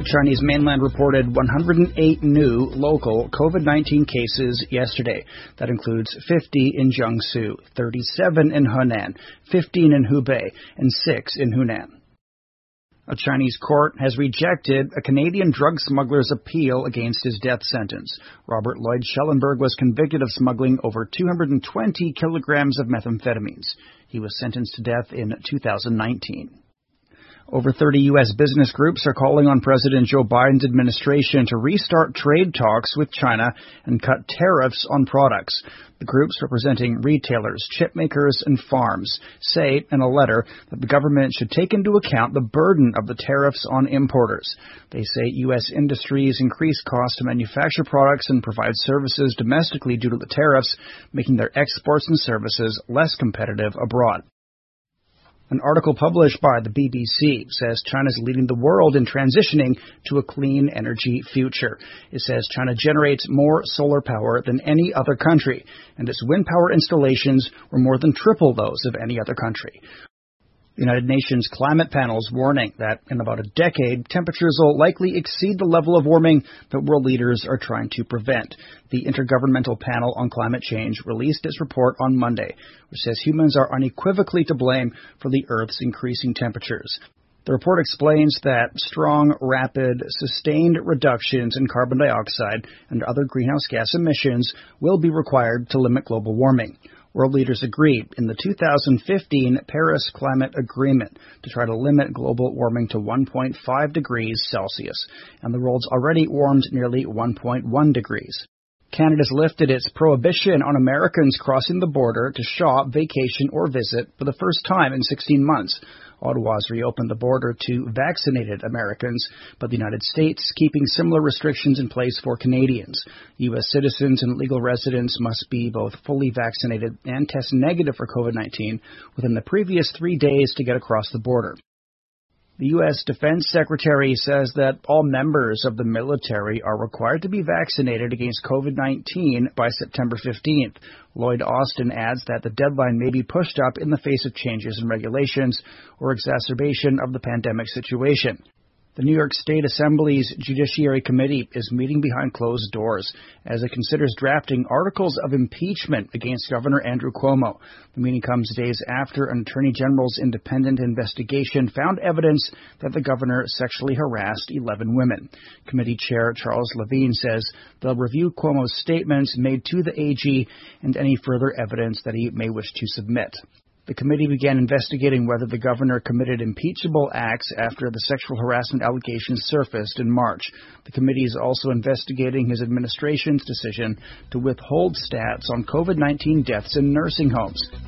Chinese mainland reported 108 new local COVID-19 cases yesterday. That includes 50 in Jiangsu, 37 in Henan, 15 in Hubei, and 6 in Hunan. A Chinese court has rejected a Canadian drug smuggler's appeal against his death sentence. Robert Lloyd Schellenberg was convicted of smuggling over 220 kilograms of methamphetamines. He was sentenced to death in 2019. Over 30 U.S. business groups are calling on President Joe Biden's administration to restart trade talks with China and cut tariffs on products. The groups representing retailers, chip makers, and farms say in a letter that the government should take into account the burden of the tariffs on importers. They say U.S. industries increase costs to manufacture products and provide services domestically due to the tariffs, making their exports and services less competitive abroad. An article published by the BBC says China is leading the world in transitioning to a clean energy future. It says China generates more solar power than any other country, and its wind power installations were more than triple those of any other country. The United Nations Climate Panel is warning that in about a decade, temperatures will likely exceed the level of warming that world leaders are trying to prevent. The Intergovernmental Panel on Climate Change released its report on Monday, which says humans are unequivocally to blame for the Earth's increasing temperatures. The report explains that strong, rapid, sustained reductions in carbon dioxide and other greenhouse gas emissions will be required to limit global warming. World leaders agreed in the 2015 Paris Climate Agreement to try to limit global warming to 1.5 degrees Celsius, and the world's already warmed nearly 1.1 degrees. Canada's lifted its prohibition on Americans crossing the border to shop, vacation, or visit for the first time in 16 months. Ottawa's reopened the border to vaccinated Americans, but the United States is keeping similar restrictions in place for Canadians. U.S. citizens and legal residents must be both fully vaccinated and test negative for COVID-19 within the previous 3 days to get across the border. The U.S. Defense Secretary says that all members of the military are required to be vaccinated against COVID-19 by September 15th. Lloyd Austin adds that the deadline may be pushed up in the face of changes in regulations or exacerbation of the pandemic situation. The New York State Assembly's Judiciary Committee is meeting behind closed doors as it considers drafting articles of impeachment against Governor Andrew Cuomo. The meeting comes days after an Attorney General's independent investigation found evidence that the governor sexually harassed 11 women. Committee Chair Charles Levine says they'll review Cuomo's statements made to the AG and any further evidence that he may wish to submit. The committee began investigating whether the governor committed impeachable acts after the sexual harassment allegations surfaced in March. The committee is also investigating his administration's decision to withhold stats on COVID-19 deaths in nursing homes.